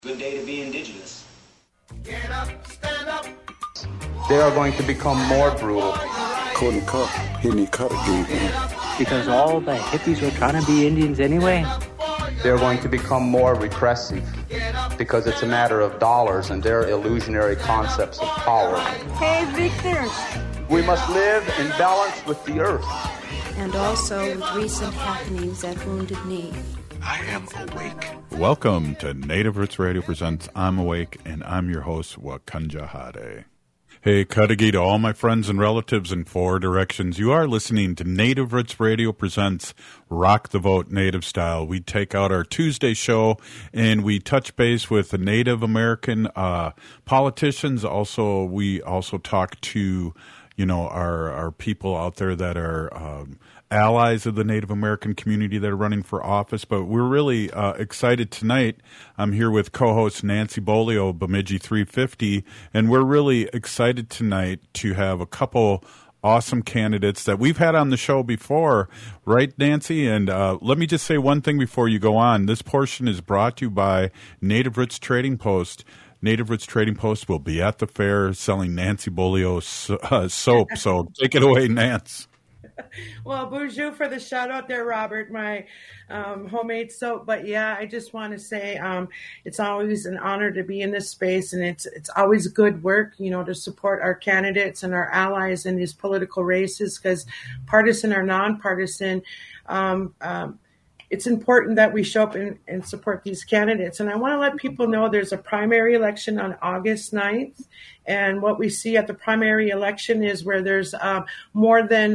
Good day to be indigenous. Get up, stand up. They are going to become more brutal. Because all the hippies were trying to be Indians anyway. They're going to become more repressive because it's a matter of dollars and their illusionary concepts of power. Hey, Victor. We must live in balance with the earth. And also with recent happenings at Wounded Knee. I am awake. Welcome to Native Roots Radio Presents I'm Awake, and I'm your host, Wakanja Hade. Hey, Kadagi to all my friends and relatives in four directions. You are listening to Native Roots Radio Presents Rock the Vote Native Style. We take out our Tuesday show and we touch base with the Native American politicians. We also talk to, our people out there that are allies of the Native American community that are running for office. But we're really excited tonight. I'm here with co-host Nancy Bolio of Bemidji 350, and we're really excited tonight to have a couple awesome candidates that we've had on the show before, right, Nancy? And let me just say one thing before you go on. This portion is brought to you by Native Roots Trading Post. Native Roots Trading Post will be at the fair selling Nancy Bolio soap. So take it away, Nance. Well, bonjour for the shout out there, Robert, my homemade soap. But yeah, I just want to say it's always an honor to be in this space, and it's always good work, to support our candidates and our allies in these political races, because partisan or nonpartisan, it's important that we show up and support these candidates. And I want to let people know there's a primary election on August 9th. And what we see at the primary election is where there's more than,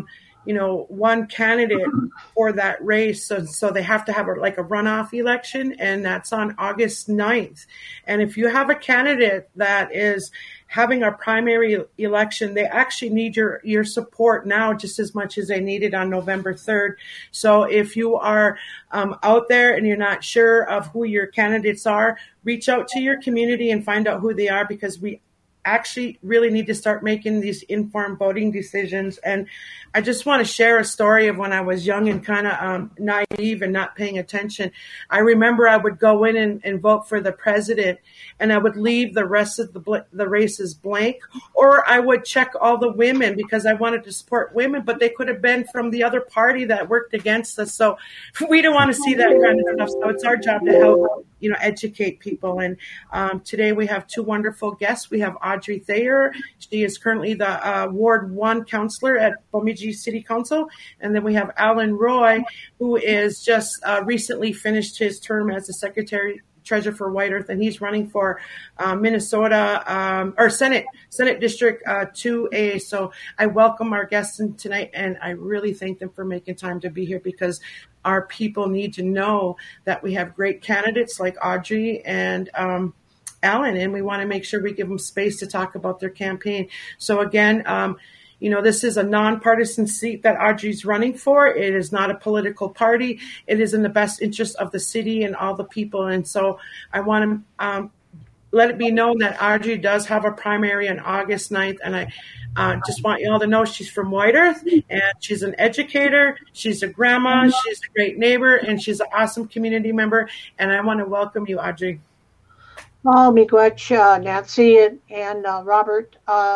one candidate for that race. So they have to have a runoff election, and that's on August 9th. And if you have a candidate that is having a primary election, they actually need your support now just as much as they need it on November 3rd. So if you are out there and you're not sure of who your candidates are, reach out to your community and find out who they are, because we actually really need to start making these informed voting decisions. And I just want to share a story of when I was young and kind of naive and not paying attention. I remember I would go in and vote for the president, and I would leave the rest of the races blank, or I would check all the women because I wanted to support women, but they could have been from the other party that worked against us. So we don't want to see that kind of stuff. So it's our job to help, educate people. And today we have two wonderful guests. We have Audrey Thayer. She is currently the Ward 1 counselor at Bemidji City Council. And then we have Alan Roy, who is just recently finished his term as the Secretary Treasurer for White Earth, and he's running for Minnesota or Senate District 2A. So I welcome our guests tonight, and I really thank them for making time to be here, because our people need to know that we have great candidates like Audrey and Alan, and we want to make sure we give them space to talk about their campaign. So again, this is a nonpartisan seat that Audrey's running for. It is not a political party. It is in the best interest of the city and all the people. And so I want to let it be known that Audrey does have a primary on August 9th. And I just want you all to know she's from White Earth, and she's an educator. She's a grandma. She's a great neighbor, and she's an awesome community member. And I want to welcome you, Audrey. Oh, miigwech, Nancy and Robert.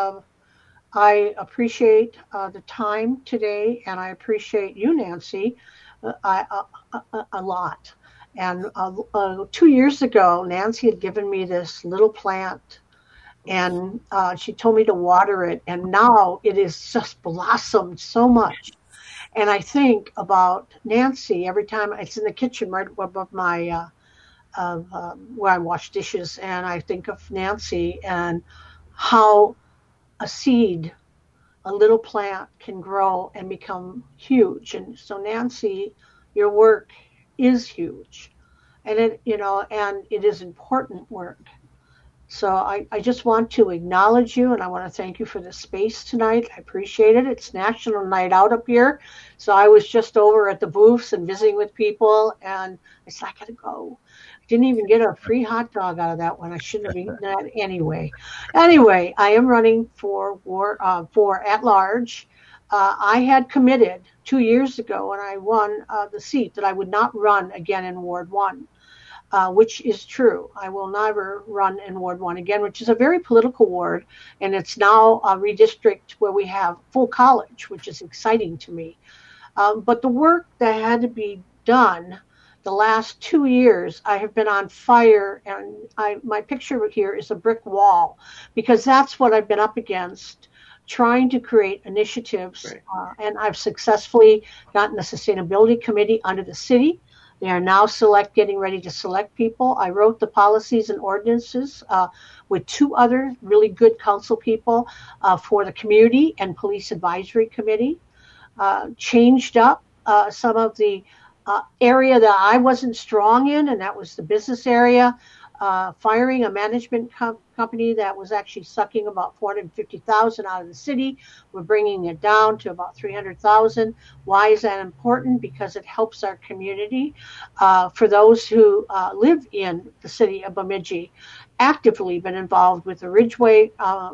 I appreciate the time today, and I appreciate you, Nancy, a lot. And 2 years ago, Nancy had given me this little plant, and she told me to water it, and now it has just blossomed so much. And I think about Nancy every time. It's in the kitchen right above my where I wash dishes, and I think of Nancy and how a seed, a little plant, can grow and become huge. And so, Nancy, your work is huge, and it is important work. So I just want to acknowledge you, and I want to thank you for the space tonight. I appreciate it. It's National Night Out up here, so I was just over at the booths and visiting with people, and I said, I gotta go. Didn't even get a free hot dog out of that one. I shouldn't have eaten that anyway. Anyway, I am running for at-large. I had committed 2 years ago when I won the seat that I would not run again in Ward 1. which is true. I will never run in Ward 1 again, which is a very political ward, and it's now a redistrict where we have full college, which is exciting to me. But the work that had to be done the last 2 years, I have been on fire, and my picture here is a brick wall, because that's what I've been up against, trying to create initiatives, right. And I've successfully gotten the sustainability committee under the city. They are now getting ready to select people. I wrote the policies and ordinances with 2 other really good council people for the community and police advisory committee. Changed up some of the area that I wasn't strong in, and that was the business area. Firing a management company that was actually sucking about $450,000 out of the city. We're bringing it down to about $300,000. Why is that important? Because it helps our community. For those who live in the city of Bemidji, actively been involved with the Ridgeway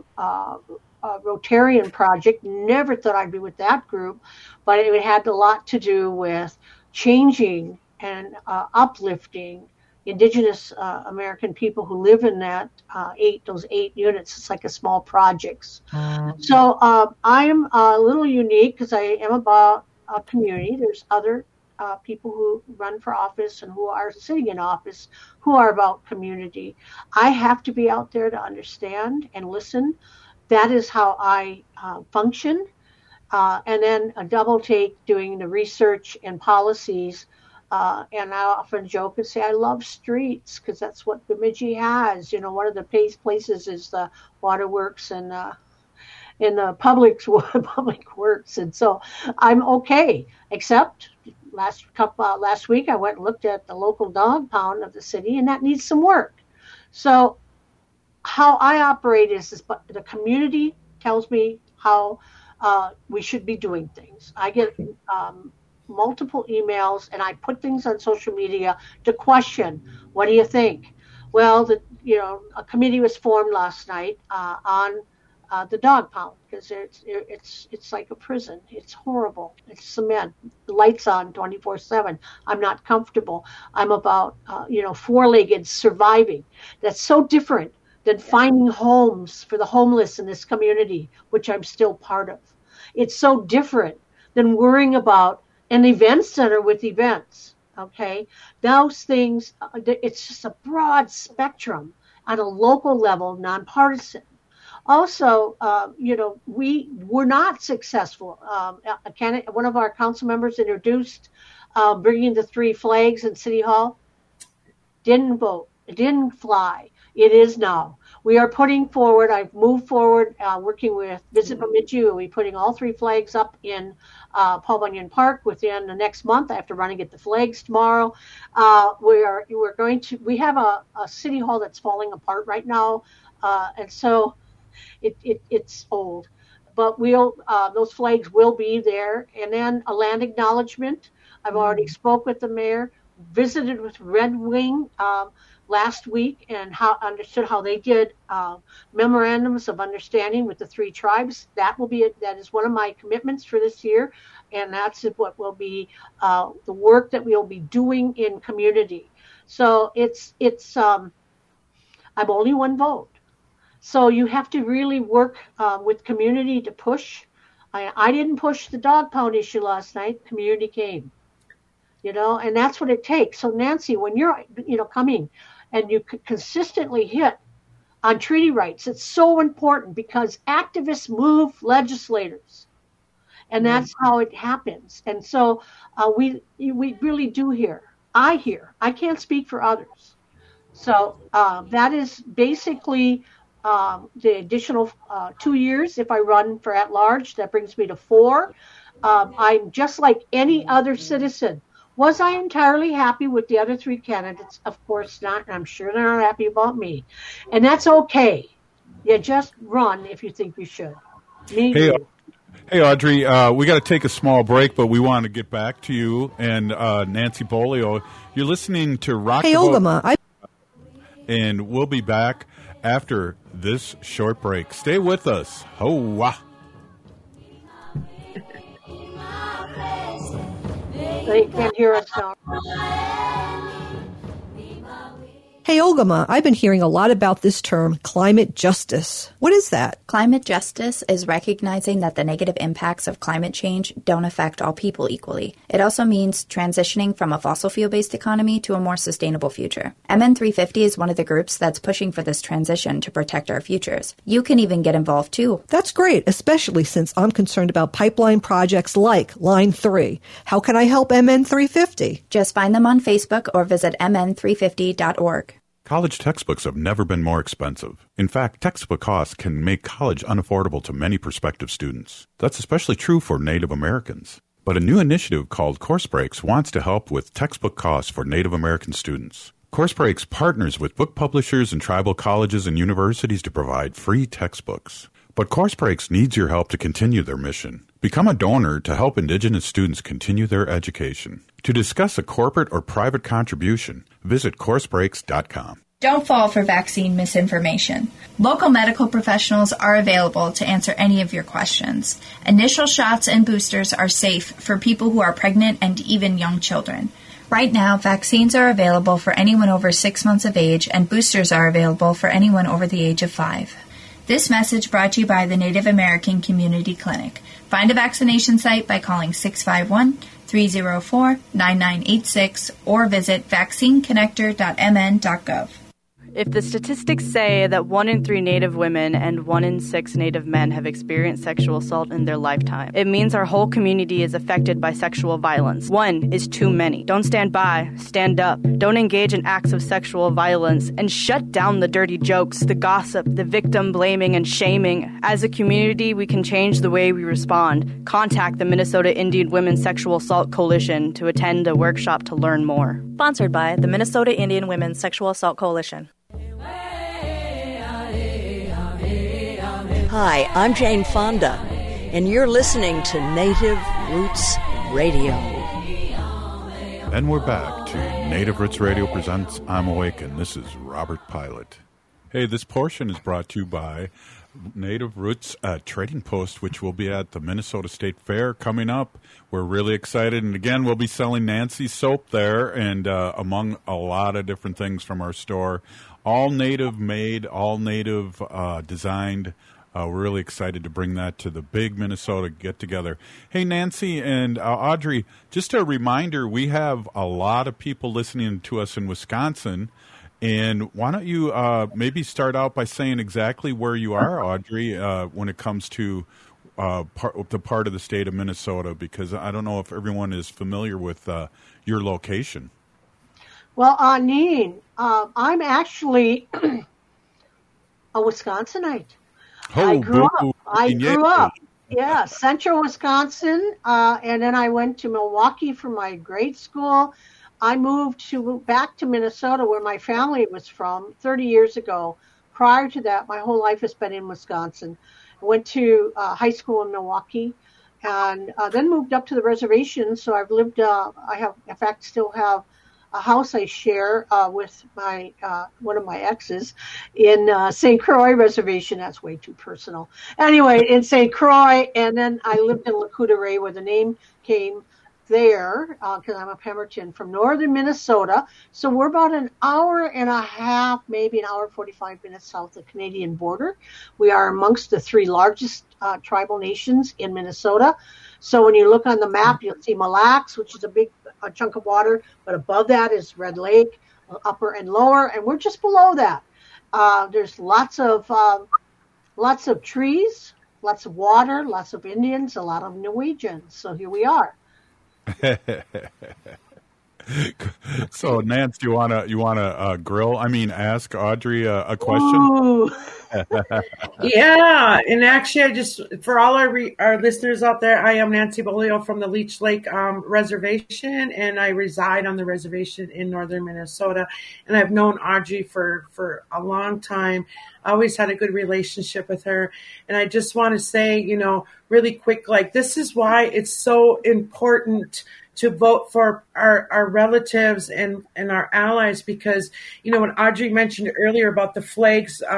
Rotarian project. Never thought I'd be with that group, but it had a lot to do with changing and uplifting Indigenous American people who live in those 8 units. It's like a small projects. So I am a little unique because I am about a community. There's other people who run for office and who are sitting in office who are about community. I have to be out there to understand and listen. That is how I function. And then a double take doing the research and policies. And I often joke and say I love streets because that's what Bemidji has. One of the places is the waterworks and in the public works, and so I'm okay. Except last week I went and looked at the local dog pound of the city, and that needs some work. So how I operate is this: the community tells me how we should be doing things. I get multiple emails, and I put things on social media to question, what do you think? Well, a committee was formed last night on the dog pound, because it's like a prison. It's horrible. It's cement. The lights on 24/7. I'm not comfortable. I'm about 4-legged surviving. That's so different than finding homes for the homeless in this community, which I'm still part of. It's so different than worrying about an event center with events, okay? Those things, it's just a broad spectrum on a local level, nonpartisan. Also, we were not successful. One of our council members introduced bringing the 3 flags in City Hall. Didn't vote. It didn't fly. It is now. We are putting forward, I've moved forward, working with Visit Bemidji. We'll be putting all 3 flags up in Paul Bunyan Park within the next month. I have to run and get the flags tomorrow. We have a city hall that's falling apart right now, and so it's old. But those flags will be there. And then a land acknowledgement. I've already spoke with the mayor, visited with Red Wing last week, and understood how they did memorandums of understanding with the 3 tribes. That is one of my commitments for this year, and that's what will be the work that we'll be doing in community. So it's I'm only 1 vote, so you have to really work with community to push. I didn't push the dog pound issue last night. Community came, and that's what it takes. So Nancy, when you're coming and you consistently hit on treaty rights, it's so important because activists move legislators, and that's how it happens. And so we really do hear. I can't speak for others. So that is basically the additional 2 years. If I run for at-large, that brings me to 4. I'm just like any other citizen. Was I entirely happy with the other 3 candidates? Of course not, and I'm sure they're not happy about me. And that's okay. You just run if you think you should. Hey, Audrey, we got to take a small break, but we want to get back to you and Nancy Bolio. You're listening to Rock the Boat, and we'll be back after this short break. Stay with us. Ho-wah. They can't hear us now. Hey, Olgama, I've been hearing a lot about this term, climate justice. What is that? Climate justice is recognizing that the negative impacts of climate change don't affect all people equally. It also means transitioning from a fossil fuel-based economy to a more sustainable future. MN350 is one of the groups that's pushing for this transition to protect our futures. You can even get involved too. That's great, especially since I'm concerned about pipeline projects like Line 3. How can I help MN350? Just find them on Facebook or visit mn350.org. College textbooks have never been more expensive. In fact, textbook costs can make college unaffordable to many prospective students. That's especially true for Native Americans. But a new initiative called Course Breaks wants to help with textbook costs for Native American students. Course Breaks partners with book publishers and tribal colleges and universities to provide free textbooks. But Course Breaks needs your help to continue their mission. Become a donor to help Indigenous students continue their education. To discuss a corporate or private contribution, visit coursebreaks.com. Don't fall for vaccine misinformation. Local medical professionals are available to answer any of your questions. Initial shots and boosters are safe for people who are pregnant and even young children. Right now, vaccines are available for anyone over 6 months of age, and boosters are available for anyone over the age of 5. This message brought to you by the Native American Community Clinic. Find a vaccination site by calling 651-304-9986 or visit vaccineconnector.mn.gov. If the statistics say that 1 in 3 Native women and 1 in 6 Native men have experienced sexual assault in their lifetime, it means our whole community is affected by sexual violence. 1 is too many. Don't stand by. Stand up. Don't engage in acts of sexual violence, and shut down the dirty jokes, the gossip, the victim blaming and shaming. As a community, we can change the way we respond. Contact the Minnesota Indian Women's Sexual Assault Coalition to attend a workshop to learn more. Sponsored by the Minnesota Indian Women's Sexual Assault Coalition. Hi, I'm Jane Fonda, and you're listening to Native Roots Radio. And we're back to Native Roots Radio presents I'm Awake, and this is Robert Pilot. Hey, this portion is brought to you by Native Roots Trading Post, which will be at the Minnesota State Fair coming up. We're really excited, and again, we'll be selling Nancy soap there, and among a lot of different things from our store. All native made, all native designed. We're really excited to bring that to the big Minnesota get-together. Hey, Nancy and Audrey, just a reminder, we have a lot of people listening to us in Wisconsin, and why don't you maybe start out by saying exactly where you are, Audrey, when it comes to the part of the state of Minnesota, because I don't know if everyone is familiar with your location. Well, Neen, I'm actually a Wisconsinite. I grew up, yeah, central Wisconsin, and then I went to Milwaukee for my grade school. I moved back to Minnesota, where my family was from, 30 years ago. Prior to that, my whole life has been in Wisconsin. I went to high school in Milwaukee, and then moved up to the reservation. So I've lived. Still have a house I share with my one of my exes in St. Croix Reservation. That's way too personal. Anyway, in St. Croix, and then I lived in Lac-Courte-Oreille, where the name came there because I'm a Pemberton from northern Minnesota. So we're about an hour and a half, maybe an hour and 45 minutes south of the Canadian border. We are amongst the 3 largest tribal nations in Minnesota. So when you look on the map, you'll see Mille Lacs, which is a big chunk of water, but above that is Red Lake, upper and lower, and we're just below that. There's lots of trees, lots of water, lots of Indians, a lot of Norwegians. So here we are. So, Nance, you wanna grill? I mean, ask Audrey a question. Yeah, and actually, I just for all our listeners out there, I am Nancy Bolio from the Leech Lake Reservation, and I reside on the reservation in northern Minnesota. And I've known Audrey for a long time. I always had a good relationship with her, and I just want to say, really quick, like this is why it's so important to vote for our relatives and our allies, because, when Audrey mentioned earlier about the flags,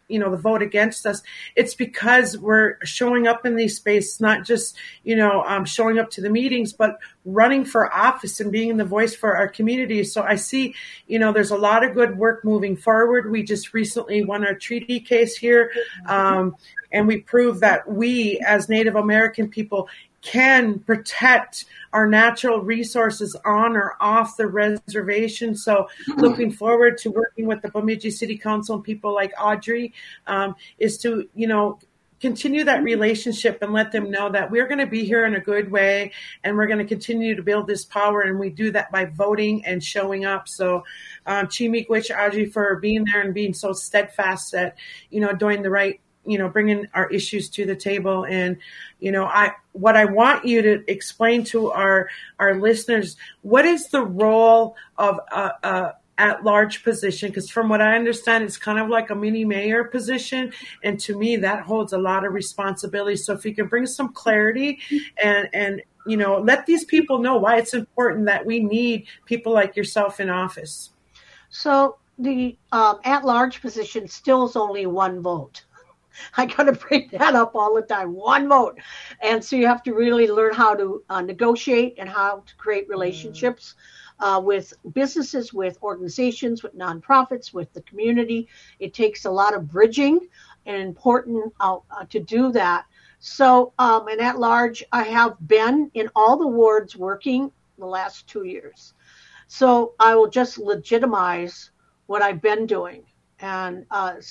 the vote against us, it's because we're showing up in these spaces, not just, showing up to the meetings, but running for office and being the voice for our community. So I see, there's a lot of good work moving forward. We just recently won our treaty case here. And we proved that we, as Native American people, can protect our natural resources on or off the reservation. So looking forward to working with the Bemidji City Council and people like Audrey is to, continue that relationship and let them know that we're going to be here in a good way and we're going to continue to build this power. And we do that by voting and showing up. So Chi-miigwech, Audrey, for being there and being so steadfast at, doing the right, bringing our issues to the table. And, what I want you to explain to our listeners, what is the role of at-large position? Because from what I understand, it's kind of like a mini mayor position. And to me, that holds a lot of responsibility. So if you can bring some clarity and let these people know why it's important that we need people like yourself in office. So the at-large position still is only one vote. I got to bring that up all the time. One vote. And so you have to really learn how to negotiate and how to create relationships with businesses, with organizations, with nonprofits, with the community. It takes a lot of bridging and important to do that. So, and at large, I have been in all the wards working the last 2 years. So I will just legitimize what I've been doing. And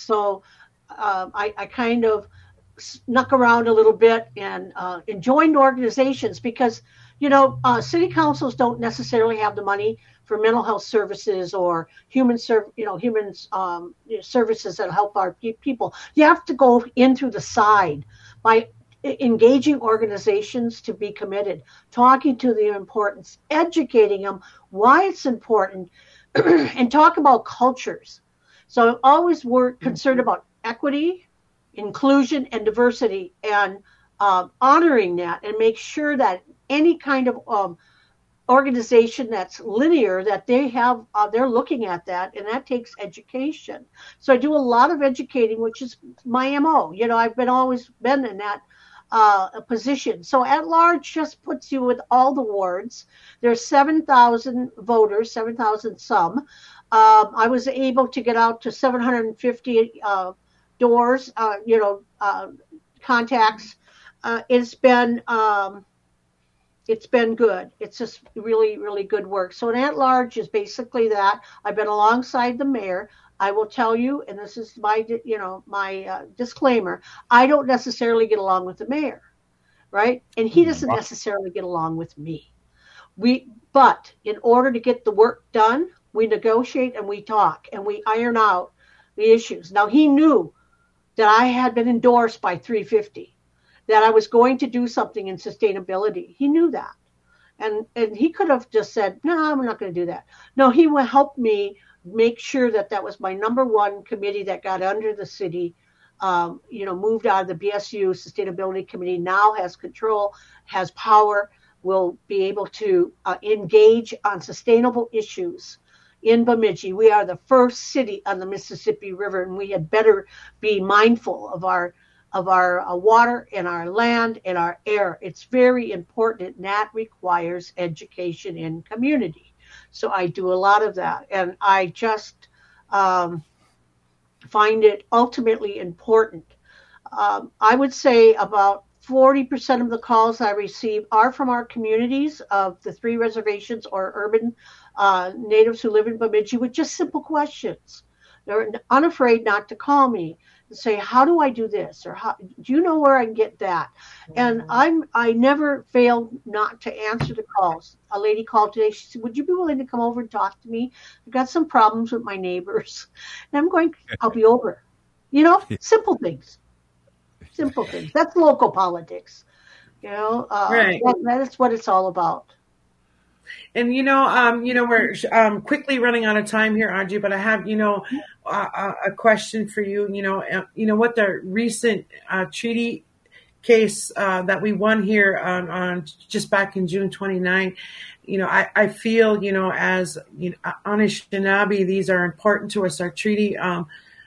I kind of snuck around a little bit and joined organizations because, city councils don't necessarily have the money for mental health services or human services that help our people. You have to go in through the side by engaging organizations to be committed, talking to the importance, educating them why it's important, and talk about cultures. So I always were concerned about equity, inclusion, and diversity, and honoring that, and make sure that any kind of organization that's linear, that they have, they're looking at that, and that takes education. So I do a lot of educating, which is my MO. I've always been in that position. So at large just puts you with all the wards. There's 7,000 voters, 7,000 some. I was able to get out to 750 doors, contacts. It's been good. It's just really, really good work. So an at-large is basically that. I've been alongside the mayor. I will tell you, and this is my disclaimer, I don't necessarily get along with the mayor, right? And he doesn't necessarily get along with me. But in order to get the work done, we negotiate and we talk and we iron out the issues. Now, he knew that I had been endorsed by 350, that I was going to do something in sustainability. He knew that. And he could have just said, no, I'm not going to do that. No, he will help me make sure that was my number one committee that got under the city, moved out of the BSU Sustainability Committee, now has control, has power, will be able to engage on sustainable issues. In Bemidji, we are the first city on the Mississippi River, and we had better be mindful of our water and our land and our air. It's very important, and that requires education in community. So I do a lot of that, and I just find it ultimately important. I would say about 40% of the calls I receive are from our communities of the 3 reservations or urban natives who live in Bemidji with just simple questions. They're unafraid not to call me and say, how do I do this? Or do you know where I can get that? And I never fail not to answer the calls. A lady called today. She said, would you be willing to come over and talk to me? I've got some problems with my neighbors. And I'm going, I'll be over. Simple things. Simple things. That's local politics. Right. That's what it's all about. And, we're quickly running out of time here, Audrey, but I have, a question for you. What the recent treaty case that we won here on just back in June 29, I feel, as Anishinaabe, these are important to us, our treaty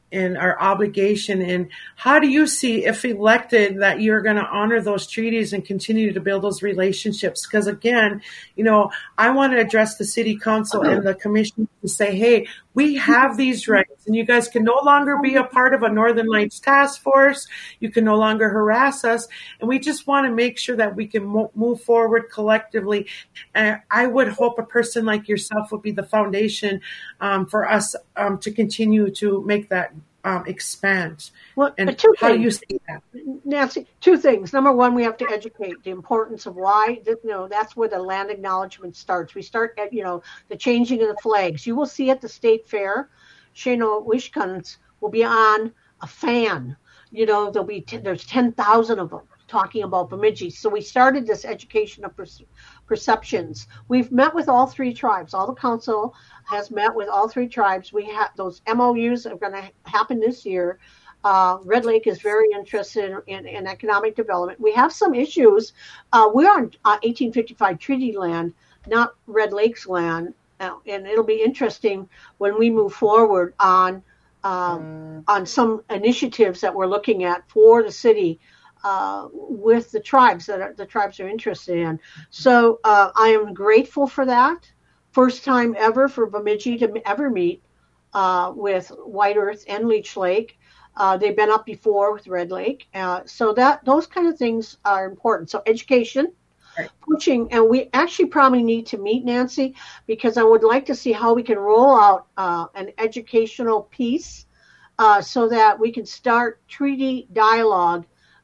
and our obligation. And how do you see, if elected, that you're going to honor those treaties and continue to build those relationships? Because again, I want to address the city council and the commission to say, hey, we have these rights, and you guys can no longer be a part of a Northern Lights task force. You can no longer harass us. And we just want to make sure that we can move forward collectively. And I would hope a person like yourself would be the foundation for us to continue to make that expand. Well, and how do you see that? Nancy, two things. Number one, we have to educate the importance of why, that's where the land acknowledgement starts. We start at, the changing of the flags. You will see at the state fair, Shano Wishkans will be on a fan. There's 10,000 of them talking about Bemidji. So we started this education of perceptions. We've met with all three tribes. All the council has met with all three tribes. We have those MOUs are going to happen this year. Red Lake is very interested in economic development. We have some issues. We're on 1855 treaty land, not Red Lake's land. And it'll be interesting when we move forward on some initiatives that we're looking at for the city with the tribes the tribes are interested in. So I am grateful for that. First time ever for Bemidji to ever meet with White Earth and Leech Lake. They've been up before with Red Lake. So those kind of things are important. So education, pushing, and we actually probably need to meet, Nancy, because I would like to see how we can roll out an educational piece so that we can start treaty dialogue.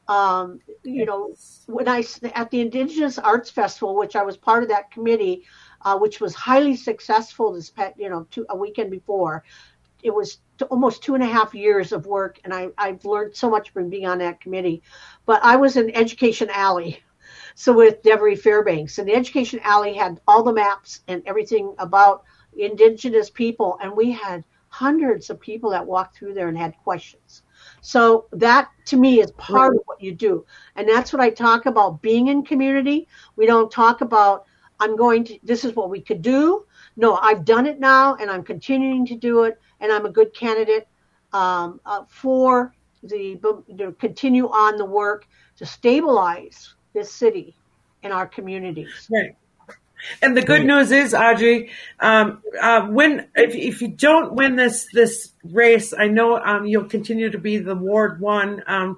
When at the Indigenous Arts Festival, which I was part of that committee, which was highly successful a weekend before, it was almost 2.5 years of work, and I've learned so much from being on that committee. But I was in Education Alley, so with Devery Fairbanks, and the Education Alley had all the maps and everything about Indigenous people, and we had hundreds of people that walked through there and had questions. So that, to me, is part of what you do. And that's what I talk about, being in community. We don't talk about, this is what we could do. No, I've done it now, and I'm continuing to do it, and I'm a good candidate for to continue on the work to stabilize this city and our communities. Right. And the good news is, Audrey, if you don't win this race, I know you'll continue to be the Ward 1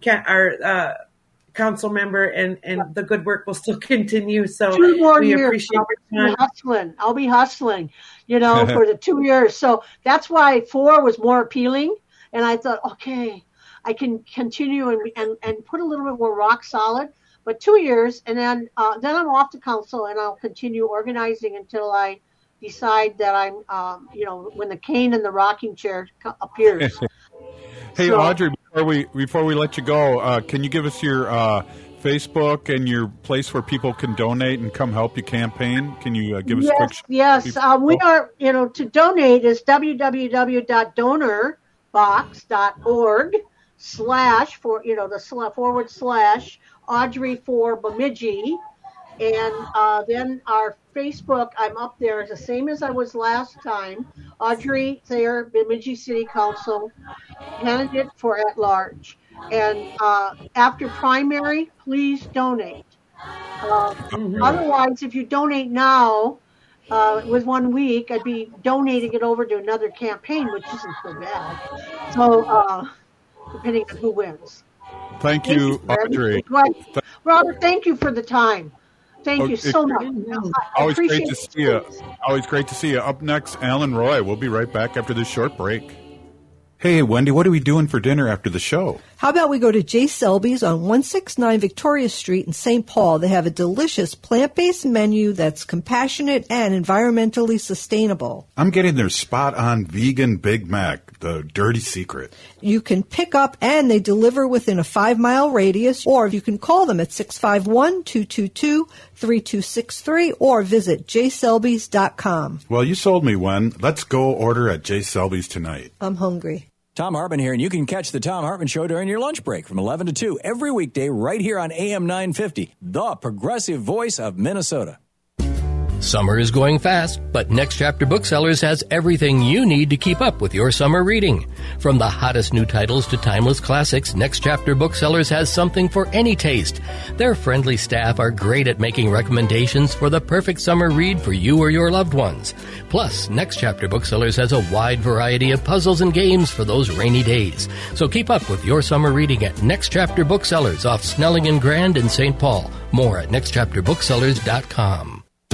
council member, and the good work will still continue. So 2 more we years, appreciate your time. I'll be hustling, for the 2 years. So that's why 4 was more appealing. And I thought, okay, I can continue and put a little bit more rock solid. But 2 years, and then I'm off to council, and I'll continue organizing until I decide that I'm, when the cane and the rocking chair appears. Hey, Audrey, before we let you go, can you give us your Facebook and your place where people can donate and come help you campaign? Can you give us a quick? Yes, we are. To donate is www.donorbox.org// Audrey for Bemidji, and then our Facebook, I'm up there the same as I was last time. Audrey Thayer, Bemidji City Council, candidate for at large. And after primary, please donate. Otherwise, if you donate now, with 1 week, I'd be donating it over to another campaign, which isn't so bad. So, depending on who wins. Thank you, Audrey. Robert, thank you for the time. Thank you so much. Always great to see you. Always great to see you. Up next, Alan Roy. We'll be right back after this short break. Hey, Wendy, what are we doing for dinner after the show? How about we go to J. Selby's on 169 Victoria Street in St. Paul. They have a delicious plant-based menu that's compassionate and environmentally sustainable. I'm getting their spot-on vegan Big Mac, the dirty secret. You can pick up and they deliver within a 5-mile radius, or you can call them at 651-222-3263 or visit jselbys.com. Well, you sold me, Wen. Let's go order at J. Selby's tonight. I'm hungry. Tom Hartman here, and you can catch the Tom Hartman Show during your lunch break from 11 to 2 every weekday right here on AM 950, the progressive voice of Minnesota. Summer is going fast, but Next Chapter Booksellers has everything you need to keep up with your summer reading. From the hottest new titles to timeless classics, Next Chapter Booksellers has something for any taste. Their friendly staff are great at making recommendations for the perfect summer read for you or your loved ones. Plus, Next Chapter Booksellers has a wide variety of puzzles and games for those rainy days. So keep up with your summer reading at Next Chapter Booksellers off Snelling and Grand in St. Paul. More at nextchapterbooksellers.com.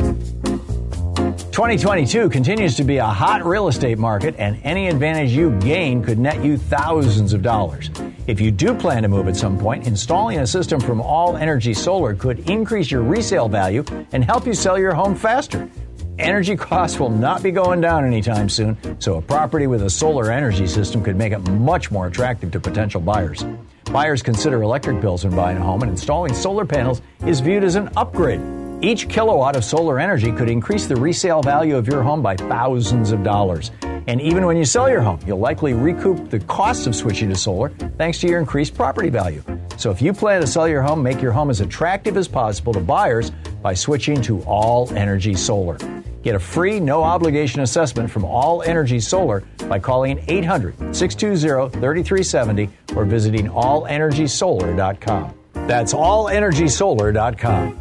2022 continues to be a hot real estate market, and any advantage you gain could net you thousands of dollars. If you do plan to move at some point, installing a system from All Energy Solar could increase your resale value and help you sell your home faster. Energy costs will not be going down anytime soon, so a property with a solar energy system could make it much more attractive to potential buyers. Buyers consider electric bills when buying a home, and installing solar panels is viewed as an upgrade. Each kilowatt of solar energy could increase the resale value of your home by thousands of dollars. And even when you sell your home, you'll likely recoup the cost of switching to solar thanks to your increased property value. So if you plan to sell your home, make your home as attractive as possible to buyers by switching to All Energy Solar. Get a free, no-obligation assessment from All Energy Solar by calling 800-620-3370 or visiting allenergysolar.com. That's allenergysolar.com.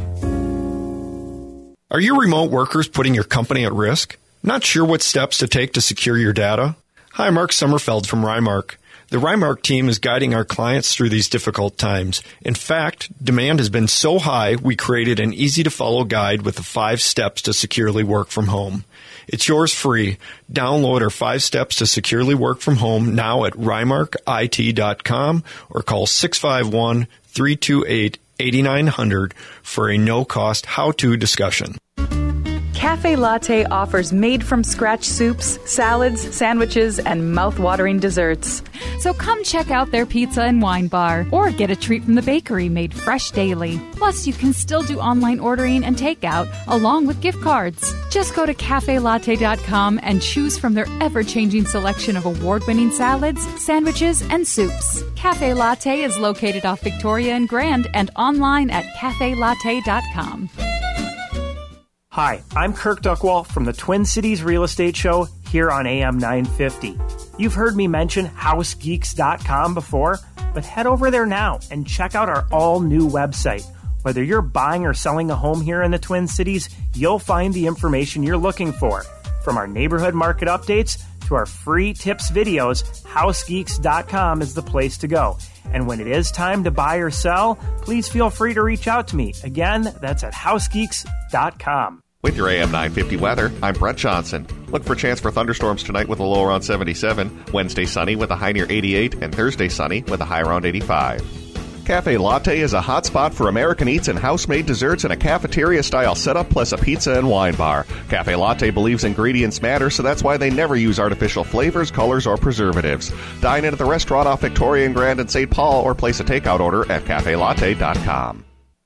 Are your remote workers putting your company at risk? Not sure what steps to take to secure your data? Hi, Mark Sommerfeld from Rymark. The Rymark team is guiding our clients through these difficult times. In fact, demand has been so high, we created an easy-to-follow guide with the 5 steps to securely work from home. It's yours free. Download our 5 steps to securely work from home now at rymarkit.com or call 651-328-8900 for a no-cost how-to discussion. Cafe Latte offers made-from-scratch soups, salads, sandwiches, and mouth-watering desserts. So come check out their pizza and wine bar, or get a treat from the bakery made fresh daily. Plus, you can still do online ordering and takeout, along with gift cards. Just go to cafelatte.com and choose from their ever-changing selection of award-winning salads, sandwiches, and soups. Cafe Latte is located off Victoria and Grand and online at cafelatte.com. Hi, I'm Kirk Duckwall from the Twin Cities Real Estate Show here on AM 950. You've heard me mention housegeeks.com before, but head over there now and check out our all-new website. Whether you're buying or selling a home here in the Twin Cities, you'll find the information you're looking for. From our neighborhood market updates to our free tips videos, housegeeks.com is the place to go. And when it is time to buy or sell, please feel free to reach out to me. Again, that's at housegeeks.com. With your AM 950 weather, I'm Brett Johnson. Look for a chance for thunderstorms tonight with a low around 77, Wednesday sunny with a high near 88, and Thursday sunny with a high around 85. Cafe Latte is a hot spot for American eats and house-made desserts in a cafeteria-style setup plus a pizza and wine bar. Cafe Latte believes ingredients matter, so that's why they never use artificial flavors, colors, or preservatives. Dine in at the restaurant off Victoria and Grand in St. Paul or place a takeout order at cafelatte.com.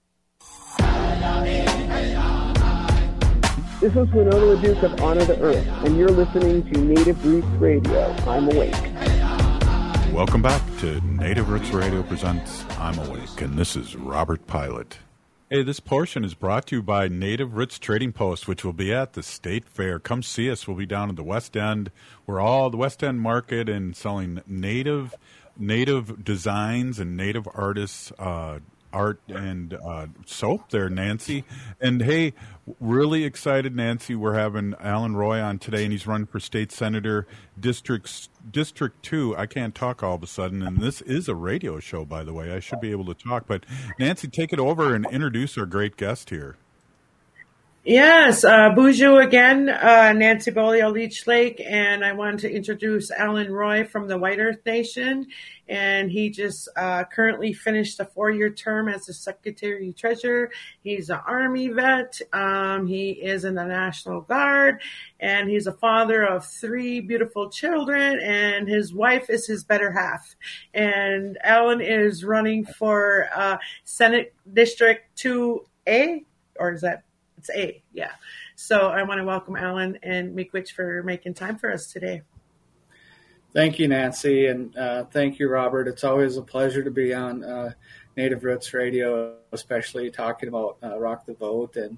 This is Winona LaDuke of Honor the Earth, and you're listening to Native Roots Radio. I'm Awake. Welcome back to Native Roots Radio presents I'm Awake, and this is Robert Pilot. Hey, this portion is brought to you by Native Roots Trading Post, which will be at the State Fair. Come see us. We'll be down at the West End. We're all the West End market and selling native designs and native artists, art and soap there, Nancy. And hey, really excited, Nancy. We're having Alan Roy on today, and he's running for state senator, District 2. I can't talk all of a sudden, and this is a radio show, by the way. I should be able to talk. But Nancy, take it over and introduce our great guest here. Yes, Bonjour again, Nancy Bolio Leech Lake, and I wanted to introduce Alan Roy from the White Earth Nation, and he just currently finished a 4-year term as the Secretary Treasurer. He's an Army vet, he is in the National Guard, and he's a father of 3 beautiful children, and his wife is his better half. And Alan is running for Senate District 2A, or is that? It's A, yeah. So I want to welcome Alan and Miigwech for making time for us today. Thank you, Nancy, and thank you, Robert. It's always a pleasure to be on Native Roots Radio, especially talking about Rock the Vote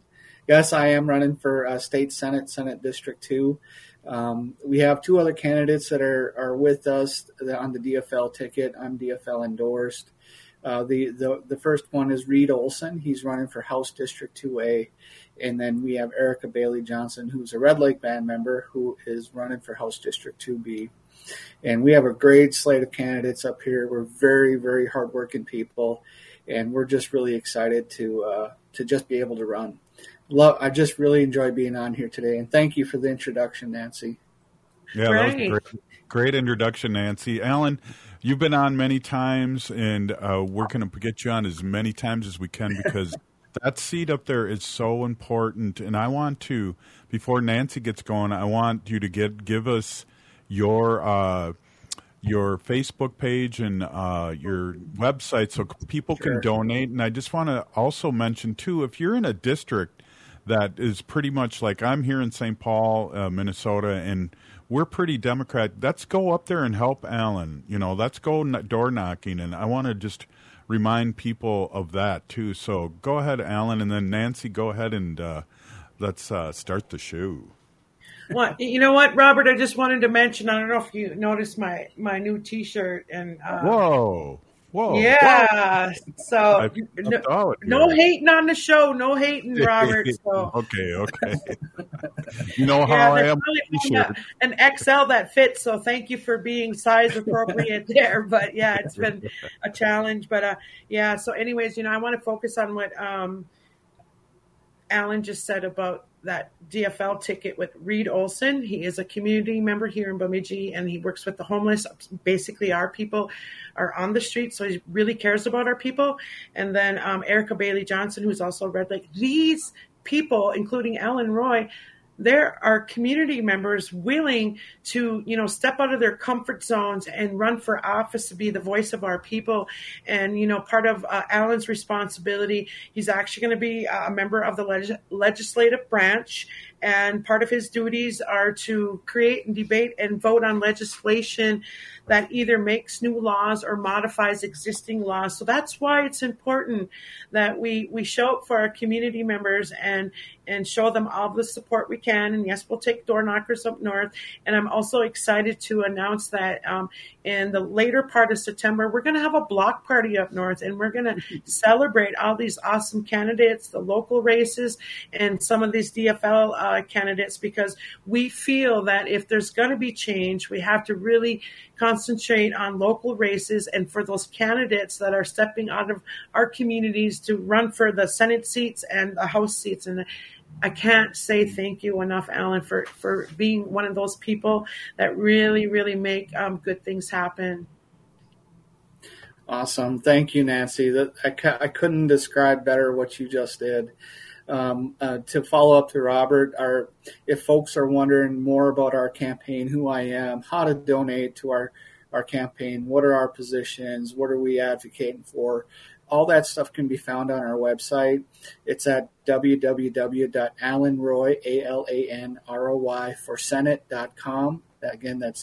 yes, I am running for State Senate, Senate District 2. We have 2 other candidates that are with us on the DFL ticket. I'm DFL endorsed. The first one is Reed Olson. He's running for House District 2A. And then we have Erica Bailey Johnson, who's a Red Lake band member, who is running for House District 2B. And we have a great slate of candidates up here. We're very, very hardworking people, and we're just really excited to just be able to run. I just really enjoy being on here today, and thank you for the introduction, Nancy. Yeah, that was a great introduction, Nancy. Alan, you've been on many times, and we're going to get you on as many times as we can because that seat up there is so important. And I want to, before Nancy gets going, I want you to give us your Facebook page and your website so people can donate. And I just want to also mention, too, if you're in a district that is pretty much like I'm here in St. Paul, Minnesota, and we're pretty Democrat, let's go up there and help Alan. Let's go door knocking. And I want to just remind people of that, too. So go ahead, Alan, and then Nancy, go ahead and let's start the show. Well, you know what, Robert? I just wanted to mention, I don't know if you noticed my new T-shirt. And Whoa. Yeah. So no hating on the show. No hating, Robert. So. Okay. You know how I am. An XL that fits. So thank you for being size appropriate there. But yeah, it's been a challenge. But yeah. So anyways, I want to focus on what Alan just said about that DFL ticket with Reed Olson. He is a community member here in Bemidji, and he works with the homeless. Basically, our people are on the street, so he really cares about our people. And then Erica Bailey Johnson, who's also Red Lake. These people, including Alan Roy, there are community members willing to, step out of their comfort zones and run for office to be the voice of our people. And, part of Alan's responsibility, he's actually going to be a member of the legislative branch. And part of his duties are to create and debate and vote on legislation that either makes new laws or modifies existing laws. So that's why it's important that we show up for our community members and show them all the support we can. And yes, we'll take door knockers up north. And I'm also excited to announce that in the later part of September, we're going to have a block party up north, and we're going to celebrate all these awesome candidates, the local races, and some of these DFL candidates, because we feel that if there's going to be change, we have to really concentrate on local races and for those candidates that are stepping out of our communities to run for the Senate seats and the House seats. And I can't say thank you enough, Alan, for being one of those people that really, really make good things happen. Awesome. Thank you, Nancy. I couldn't describe better what you just did. To follow up to Robert, if folks are wondering more about our campaign, who I am, how to donate to our campaign, what are our positions, what are we advocating for, all that stuff can be found on our website. It's at www.alanroy.com. Again, that's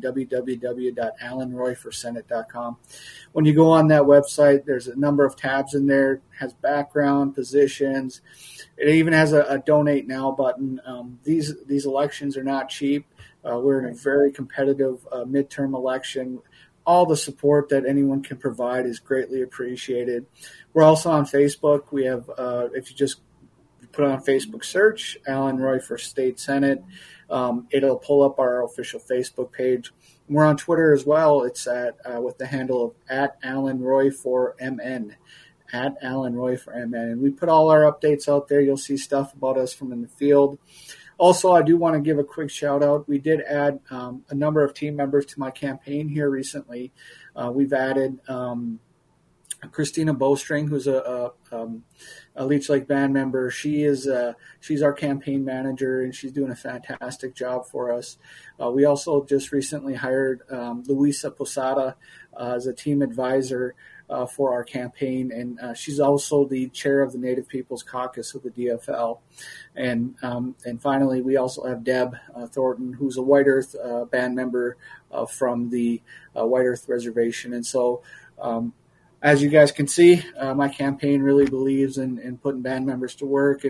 www.alanroyforsenate.com. When you go on that website, there's a number of tabs in there. It has background, positions. It even has a donate now button. These elections are not cheap. We're in a very competitive midterm election. All the support that anyone can provide is greatly appreciated. We're also on Facebook. We have, if you just put on Facebook search, Alan Roy for State Senate, it'll pull up our official Facebook page. We're on Twitter as well. It's with the handle of @AlanRoy4MN, @AlanRoy4MN. And we put all our updates out there. You'll see stuff about us from in the field. Also, I do want to give a quick shout out. We did add a number of team members to my campaign here recently. We've added Christina Bowstring, who's a Leech Lake band member. She's our campaign manager, and she's doing a fantastic job for us. We also just recently hired Luisa Posada as a team advisor for our campaign, and she's also the chair of the Native Peoples Caucus of the DFL. And finally, we also have Deb Thornton, who's a White Earth band member from the White Earth Reservation. And so, as you guys can see, my campaign really believes in putting band members to work and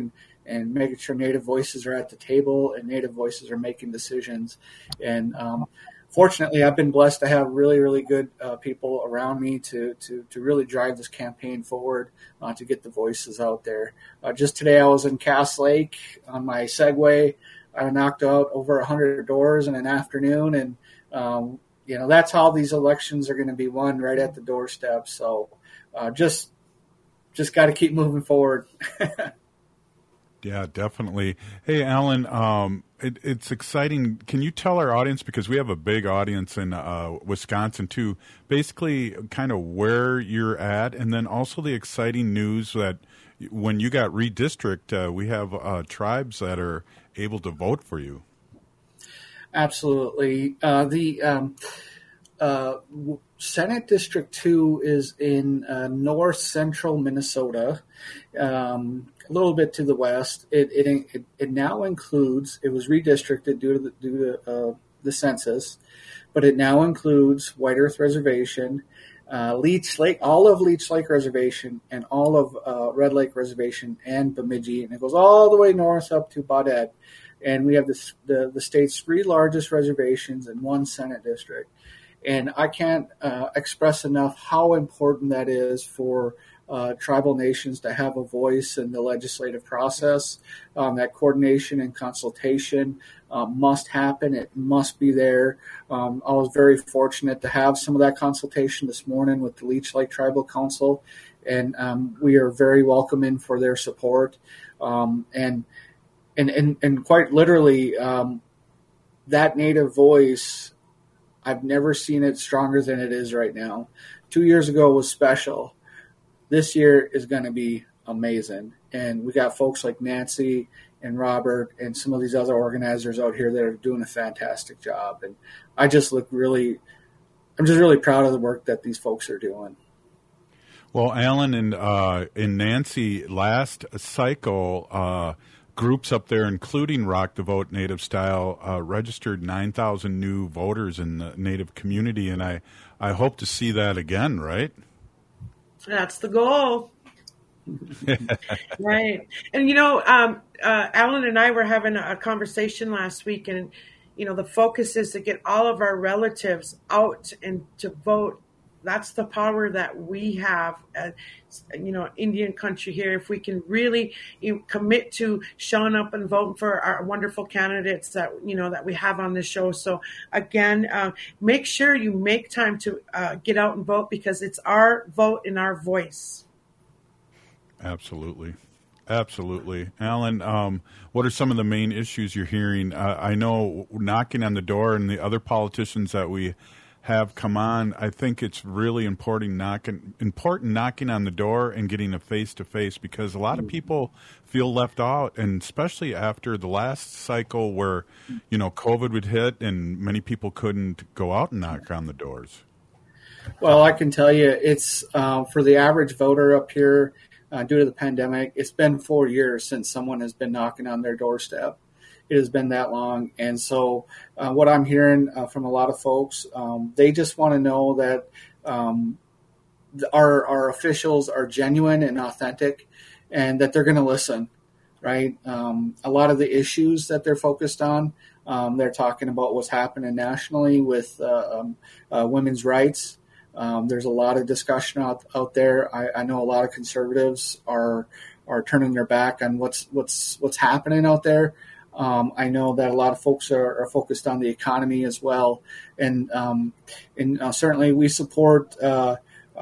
making sure Native voices are at the table and Native voices are making decisions. And fortunately, I've been blessed to have really, really good people around me to really drive this campaign forward, to get the voices out there. Just today, I was in Cass Lake on my Segway. I knocked out over 100 doors in an afternoon, and that's how these elections are going to be won, right at the doorstep. So just got to keep moving forward. Yeah, definitely. Hey, Alan, it's exciting. Can you tell our audience, because we have a big audience in Wisconsin too, basically kind of where you're at, and then also the exciting news that when you got redistricted, we have tribes that are able to vote for you. Absolutely. The Senate District 2 is in north central Minnesota, a little bit to the west. It now includes, it was redistricted due to the census, but it now includes White Earth Reservation, Leech Lake, all of Leech Lake Reservation, and all of Red Lake Reservation and Bemidji, and it goes all the way north up to Baudette. And we have the state's 3 largest reservations in one Senate district. And I can't express enough how important that is for tribal nations to have a voice in the legislative process. That coordination and consultation must happen. It must be there. I was very fortunate to have some of that consultation this morning with the Leech Lake Tribal Council, and we are very welcoming for their support. And quite literally, that Native voice, I've never seen it stronger than it is right now. 2 years ago was special. This year is going to be amazing. And we got folks like Nancy and Robert and some of these other organizers out here that are doing a fantastic job. And I'm just really proud of the work that these folks are doing. Well, Alan and Nancy, last cycle, groups up there, including Rock the Vote Native Style, registered 9,000 new voters in the Native community, and I hope to see that again, right? That's the goal. Right. And, Alan and I were having a conversation last week, and, the focus is to get all of our relatives out and to vote. That's the power that we have, Indian country here. If we can really commit to showing up and voting for our wonderful candidates that we have on the show. So again, make sure you make time to get out and vote, because it's our vote and our voice. Absolutely. Alan, what are some of the main issues you're hearing? I know knocking on the door and the other politicians that we have come on, I think it's really important knocking on the door and getting a face-to-face, because a lot of people feel left out, and especially after the last cycle where, COVID would hit and many people couldn't go out and knock on the doors. Well, I can tell you it's for the average voter up here, due to the pandemic, it's been 4 years since someone has been knocking on their doorstep. It has been that long. And so what I'm hearing from a lot of folks, they just want to know that our officials are genuine and authentic, and that they're going to listen, right? A lot of the issues that they're focused on, they're talking about what's happening nationally with women's rights. There's a lot of discussion out there. I know a lot of conservatives are turning their back on what's happening out there. I know that a lot of folks are focused on the economy as well, and certainly we support our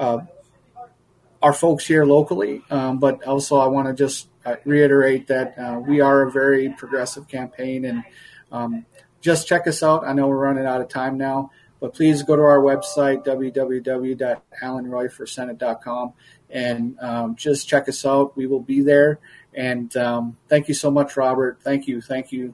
folks here locally. But also, I want to just reiterate that we are a very progressive campaign, and just check us out. I know we're running out of time now, but please go to our website, www.alanroyforsenate.com, and just check us out. We will be there. And thank you so much, Robert. Thank you.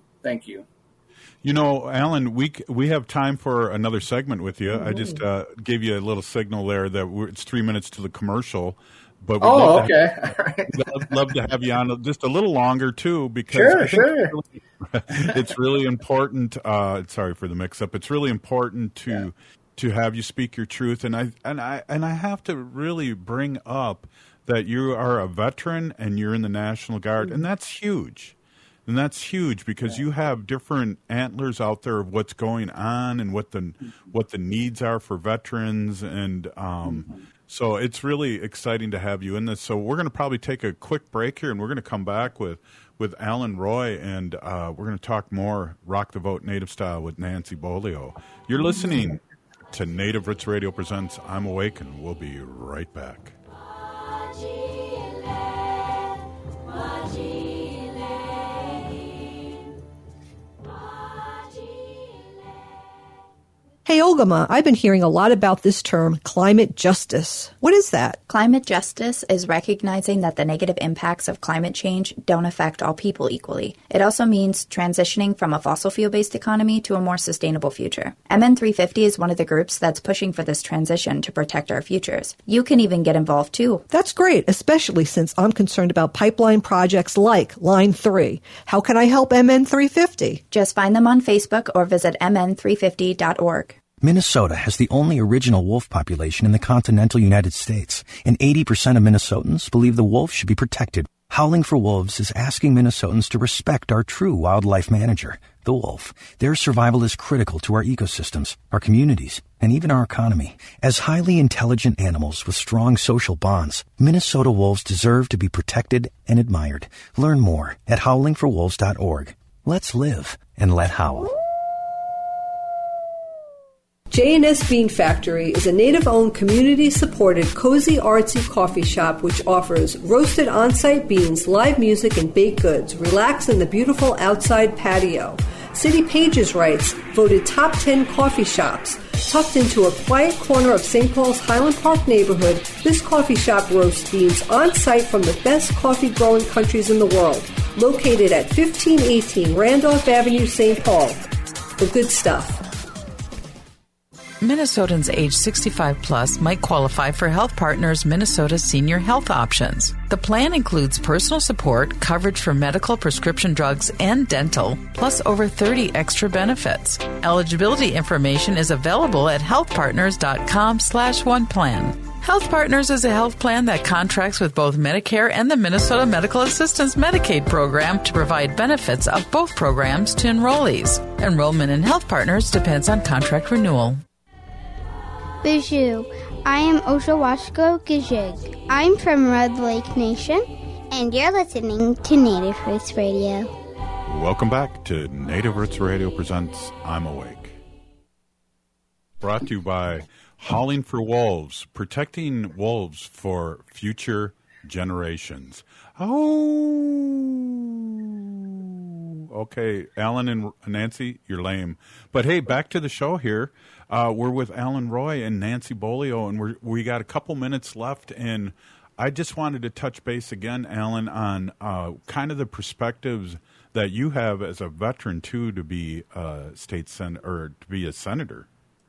Alan, we have time for another segment with you. I just gave you a little signal there that it's 3 minutes to the commercial. But we'd love to have you on just a little longer, too, because it's really important. Sorry for the mix-up. It's really important to have you speak your truth. And I have to really bring up that you are a veteran and you're in the National Guard, and that's huge. And that's huge because you have different antlers out there of what's going on and what the needs are for veterans, and so it's really exciting to have you in this. So we're going to probably take a quick break here, and we're going to come back with Alan Roy, and we're going to talk more Rock the Vote Native Style with Nancy Bolio. You're listening to Native Roots Radio Presents I'm Awake, and we'll be right back. Hey, Olgama, I've been hearing a lot about this term, climate justice. What is that? Climate justice is recognizing that the negative impacts of climate change don't affect all people equally. It also means transitioning from a fossil fuel-based economy to a more sustainable future. MN350 is one of the groups that's pushing for this transition to protect our futures. You can even get involved too. That's great, especially since I'm concerned about pipeline projects like Line 3. How can I help MN350? Just find them on Facebook or visit mn350.org. Minnesota has the only original wolf population in the continental United States, and 80% of Minnesotans believe the wolf should be protected. Howling for Wolves is asking Minnesotans to respect our true wildlife manager, the wolf. Their survival is critical to our ecosystems, our communities, and even our economy. As highly intelligent animals with strong social bonds, Minnesota wolves deserve to be protected and admired. Learn more at howlingforwolves.org. Let's live and let howl. J&S Bean Factory is a Native-owned, community-supported, cozy, artsy coffee shop which offers roasted on-site beans, live music, and baked goods. Relax in the beautiful outside patio. City Pages writes, voted top 10 coffee shops. Tucked into a quiet corner of St. Paul's Highland Park neighborhood, this coffee shop roasts beans on-site from the best coffee-growing countries in the world. Located at 1518 Randolph Avenue, St. Paul. The good stuff. Minnesotans age 65 plus might qualify for Health Partners Minnesota Senior Health Options. The plan includes personal support, coverage for medical, prescription drugs, and dental, plus over 30 extra benefits. Eligibility information is available at healthpartners.com/oneplan. Health Partners is a health plan that contracts with both Medicare and the Minnesota Medical Assistance Medicaid program to provide benefits of both programs to enrollees. Enrollment in Health Partners depends on contract renewal. Bonjour, I am Oshawashko Gijig. I'm from Red Lake Nation, and you're listening to Native Roots Radio. Welcome back to Native Roots Radio Presents I'm Awake. Brought to you by Howling for Wolves, protecting wolves for future generations. Oh, okay, Alan and Nancy, you're lame. But hey, back to the show here. We're with Alan Roy and Nancy Bolio, and we got a couple minutes left, and I just wanted to touch base again, Alan, on kind of the perspectives that you have as a veteran too to be a to be a senator.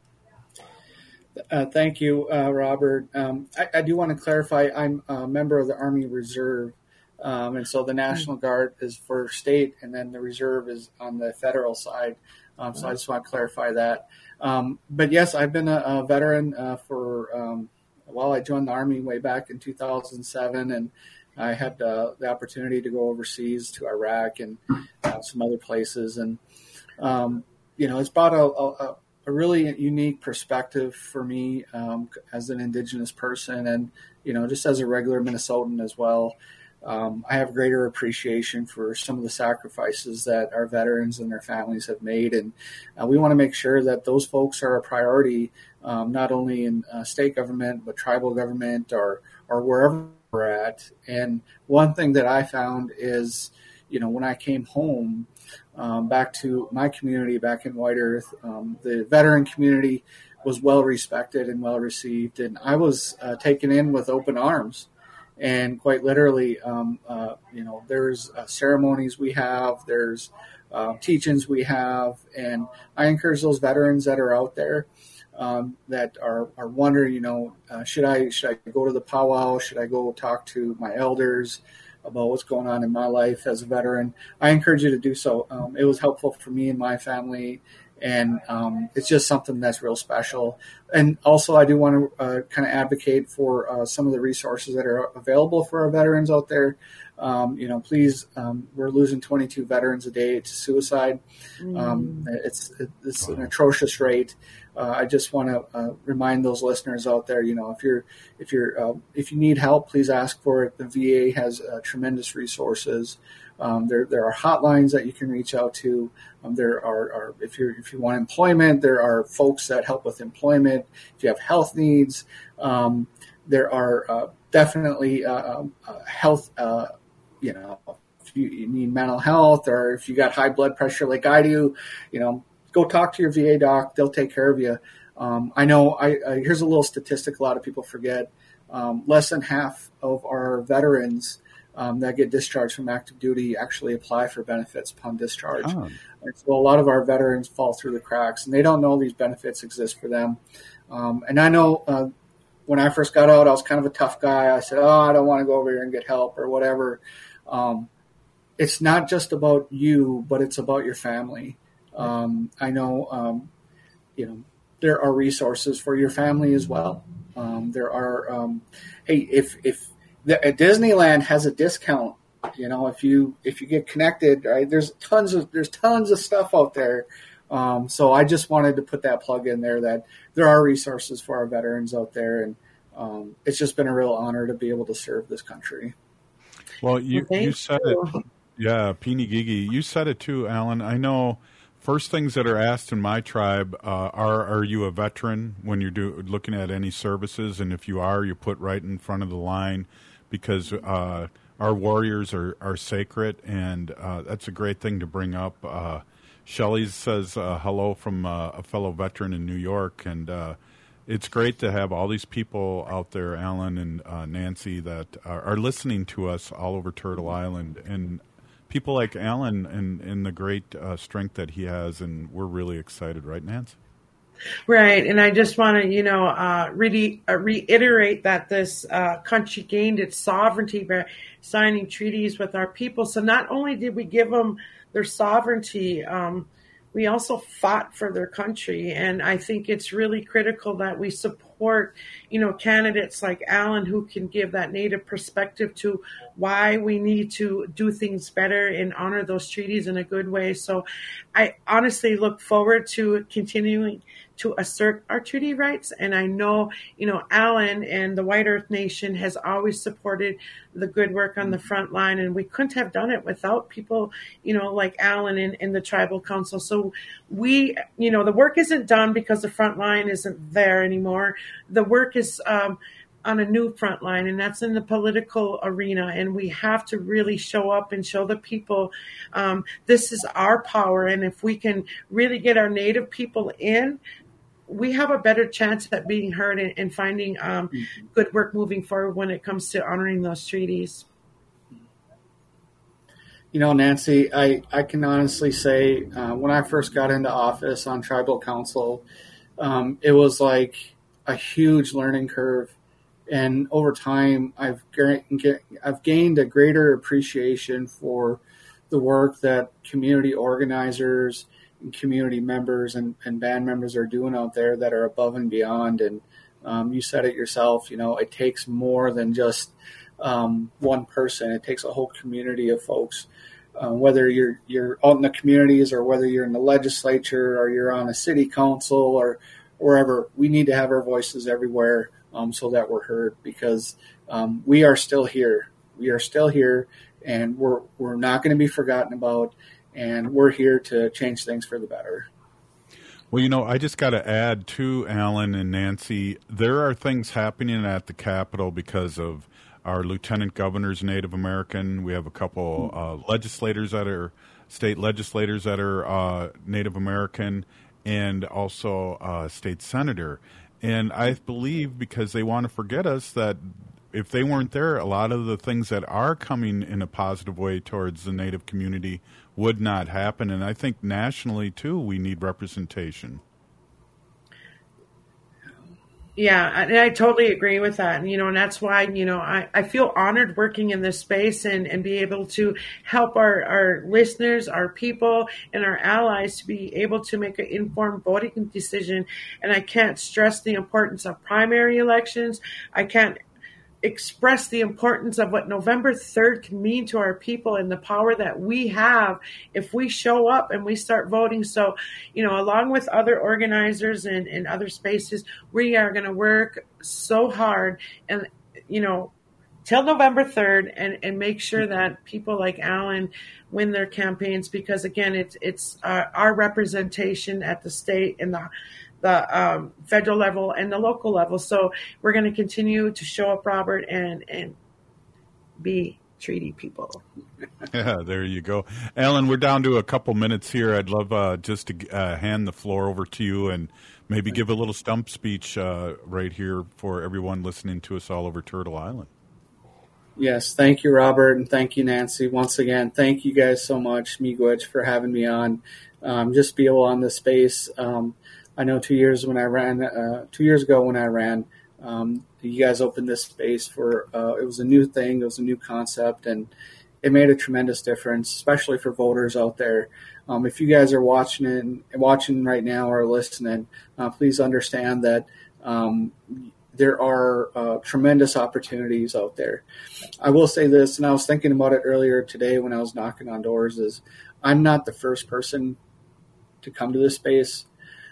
Thank you, Robert. I do want to clarify. I'm a member of the Army Reserve, and so the National Guard is for state, and then the Reserve is on the federal side. So I just want to clarify that. But yes, I've been a veteran for, I joined the Army way back in 2007, and I had the opportunity to go overseas to Iraq and some other places. And, it's brought a really unique perspective for me as an Indigenous person and, just as a regular Minnesotan as well. I have greater appreciation for some of the sacrifices that our veterans and their families have made. And we want to make sure that those folks are a priority, not only in state government, but tribal government or wherever we're at. And one thing that I found is, when I came home back to my community back in White Earth, the veteran community was well respected and well received. And I was taken in with open arms. And quite literally, there's ceremonies we have, there's teach-ins we have, and I encourage those veterans that are out there that are wondering, should I go to the powwow? Should I go talk to my elders about what's going on in my life as a veteran? I encourage you to do so. It was helpful for me and my family, And it's just something that's real special. And also, I do want to kind of advocate for some of the resources that are available for our veterans out there. Please, we're losing 22 veterans a day to suicide. It's an atrocious rate. I just want to remind those listeners out there, if you need help, please ask for it. The VA has tremendous resources. There are hotlines that you can reach out to. There are if you want employment, there are folks that help with employment. If you have health needs, there are definitely health. If you need mental health, or if you got high blood pressure like I do, go talk to your VA doc. They'll take care of you. I know. Here's a little statistic a lot of people forget. Less than half of our veterans that get discharged from active duty actually apply for benefits upon discharge. And so a lot of our veterans fall through the cracks, and they don't know these benefits exist for them. And I know when I first got out, I was kind of a tough guy. I said, I don't want to go over here and get help or whatever. It's not just about you, but it's about your family. I know, there are resources for your family as well. There are, if Disneyland has a discount, if you get connected, right, there's tons of stuff out there. So I just wanted to put that plug in there that there are resources for our veterans out there, and it's just been a real honor to be able to serve this country. Well, you said it. Yeah, Peeny Gigi, you said it too, Alan. I know first things that are asked in my tribe are you a veteran when you're looking at any services? And if you are, you put right in front of the line, because our warriors are sacred, and that's a great thing to bring up. Shelley says hello from a fellow veteran in New York, and it's great to have all these people out there, Alan and Nancy, that are listening to us all over Turtle Island, and people like Alan and the great strength that he has, and we're really excited, right, Nancy? Right, and I just want to, really reiterate that this country gained its sovereignty by signing treaties with our people. So not only did we give them their sovereignty, we also fought for their country. And I think it's really critical that we support, candidates like Alan, who can give that Native perspective to why we need to do things better and honor those treaties in a good way. So I honestly look forward to continuing to assert our treaty rights. And I know, Alan and the White Earth Nation has always supported the good work on the front line, and we couldn't have done it without people, like Alan and the Tribal Council. So we, the work isn't done because the front line isn't there anymore. The work is on a new front line, and that's in the political arena. And we have to really show up and show the people this is our power. And if we can really get our Native people in, we have a better chance at being heard and finding good work moving forward when it comes to honoring those treaties. Nancy, I can honestly say when I first got into office on Tribal Council, it was like a huge learning curve. And over time, I've gained a greater appreciation for the work that community organizers and community members and band members are doing out there that are above and beyond. And you said it yourself, it takes more than just one person. It takes a whole community of folks. Whether you're out in the communities, or whether you're in the legislature, or you're on a city council, or wherever, we need to have our voices everywhere so that we're heard, because we are still here. We are still here, and we're not going to be forgotten about. And we're here to change things for the better. Well, I just got to add to Alan and Nancy, there are things happening at the Capitol because of our lieutenant governor's Native American. We have a couple legislators that are state legislators that are Native American, and also a state senator. And I believe because they want to forget us, that if they weren't there, a lot of the things that are coming in a positive way towards the Native community would not happen. And I think nationally, too, we need representation. Yeah, and I totally agree with that. And, and that's why, I feel honored working in this space and be able to help our listeners, our people, and our allies to be able to make an informed voting decision. And I can't stress the importance of primary elections. I can't express the importance of what November 3rd can mean to our people and the power that we have if we show up and we start voting. So, along with other organizers and other spaces, we are going to work so hard and, till November 3rd and make sure that people like Alan win their campaigns, because again, it's our representation at the state and the federal level and the local level. So we're going to continue to show up, Robert, and be treaty people. Yeah, there you go. Alan, we're down to a couple minutes here. I'd love just to hand the floor over to you and maybe give a little stump speech right here for everyone listening to us all over Turtle Island. Yes, thank you, Robert, and thank you, Nancy. Once again, thank you guys so much, Miigwech, for having me on. Just be able on this space. I know 2 years ago when I ran, you guys opened this space for, it was a new thing, it was a new concept, and it made a tremendous difference, especially for voters out there. If you guys are watching right now or listening, please understand that there are tremendous opportunities out there. I will say this, and I was thinking about it earlier today when I was knocking on doors, is I'm not the first person to come to this space,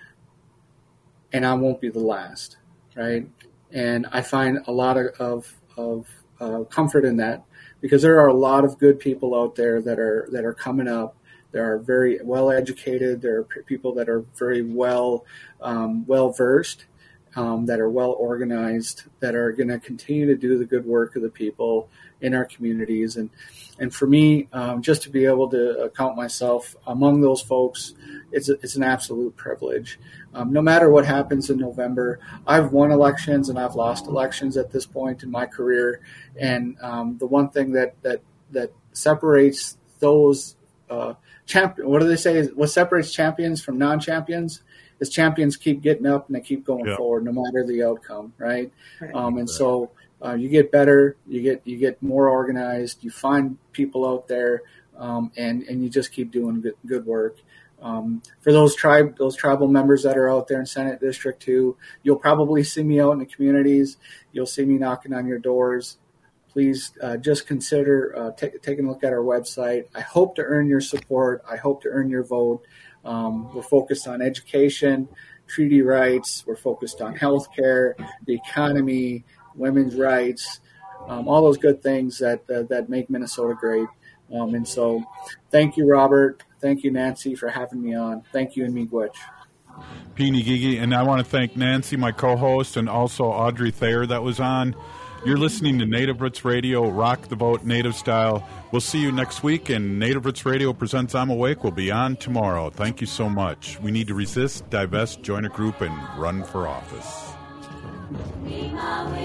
and I won't be the last, right? And I find a lot of comfort in that, because there are a lot of good people out there that are coming up. There are very well educated. There are people that are very well versed, that are well organized, that are going to continue to do the good work of the people in our communities. And for me, just to be able to count myself among those folks, it's an absolute privilege. No matter what happens in November, I've won elections and I've lost elections at this point in my career. And the one thing that separates those what do they say? What separates champions from non-champions is champions keep getting up and they keep going forward, no matter the outcome, right? So you get better, you get more organized, you find people out there, and you just keep doing good work. For those tribal members that are out there in Senate District 2, you'll probably see me out in the communities. You'll see me knocking on your doors. Please just consider taking a look at our website. I hope to earn your support. I hope to earn your vote. We're focused on education, treaty rights. We're focused on healthcare, the economy, women's rights, all those good things that make Minnesota great. And so thank you, Robert. Thank you, Nancy, for having me on. Thank you, and Miigwech. Peeny Gigi, and I want to thank Nancy, my co-host, and also Audrey Thayer that was on. You're listening to Native Roots Radio, Rock the Vote, Native Style. We'll see you next week, and Native Roots Radio presents I'm Awake will be on tomorrow. Thank you so much. We need to resist, divest, join a group, and run for office.